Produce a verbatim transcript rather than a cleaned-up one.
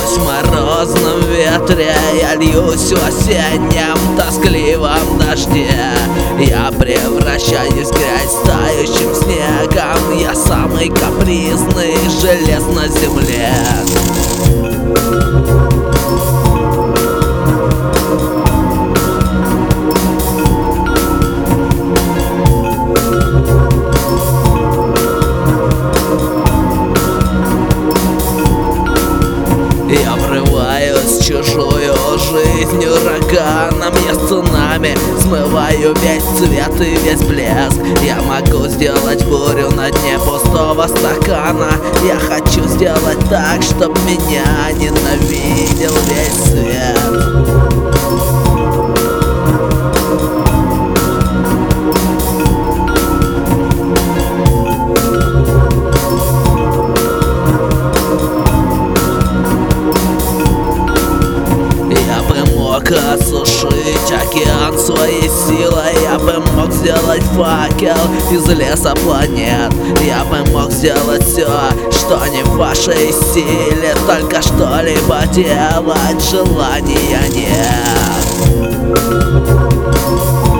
Купаюсь в морозном ветре, я льюсь в осеннем тоскливом дожде. Я превращаюсь в грязь тающим снегом, я самый капризный желез на земле. Я врываюсь в чужую жизнь ураганом, я с цунами смываю весь цвет и весь блеск. Я могу сделать бурю на дне пустого стакана. Я хочу сделать так, чтоб меня ненавидел весь свет. Осушить океан своей силой. Я бы мог сделать факел из леса планет. Я бы мог сделать все, что не в вашей силе. Только что-либо делать желания нет.